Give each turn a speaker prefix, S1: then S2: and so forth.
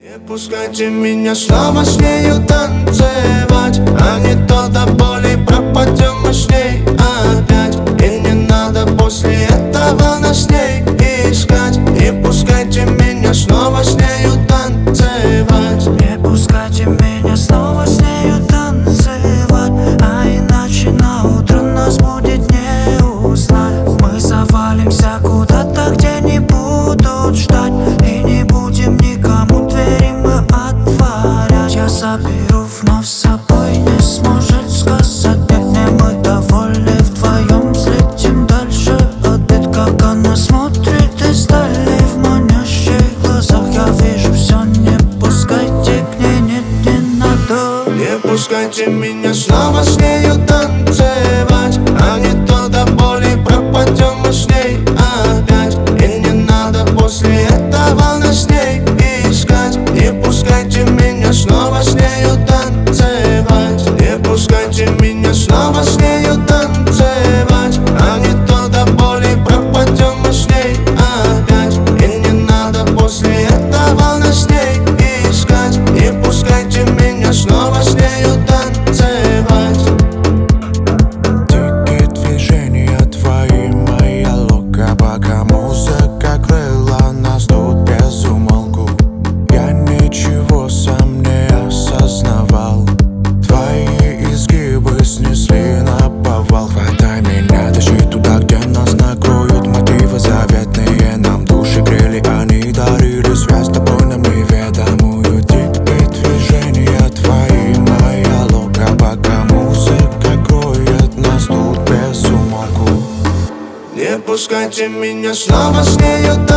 S1: Не пускайте меня снова с нею танцевать, а не то до боли пропадем мы с ней опять. И не надо после этого нас с ней искать. Не пускайте меня снова с нею танцевать.
S2: Не пускайте меня снова с нею танцевать, а иначе на утро нас будет не узнать. Мы завалимся куда-то, где не будут ждать, и не будем никому двери мы отворять. Я заберу вновь с собой, не сможет сказать нет. Не мы довольны вдвоем, взлетим дальше от бед. Как она смотрит издали в манящих глазах, я вижу все, не пускайте к ней, нет, не надо.
S1: Не пускайте меня снова с нею танцевать, а не то до боли пропадем мы с ней опять. И не надо после этого нас с ней искать. Не пускайте меня снова с нею танцевать. Не пускайте меня снова с нею танцевать, а не то до боли пропадем мы с ней опять. И не надо после этого нас с ней искать. Не пускайте меня снова с нею танцевать.
S3: Дикие движения твои, моя лока, пока музыка крыла нас тут без умолку. Я ничего сам не осознавал, твои изгибы снесли на повал. Хватай меня, тащи туда, где нас накроют мотивы заветные. Нам души грели, они дарили связь с тобой нам неведомую. Дикие движения твои, моя лока, пока музыка кроет нас тут без умолку.
S1: Не пускайте меня снова с нею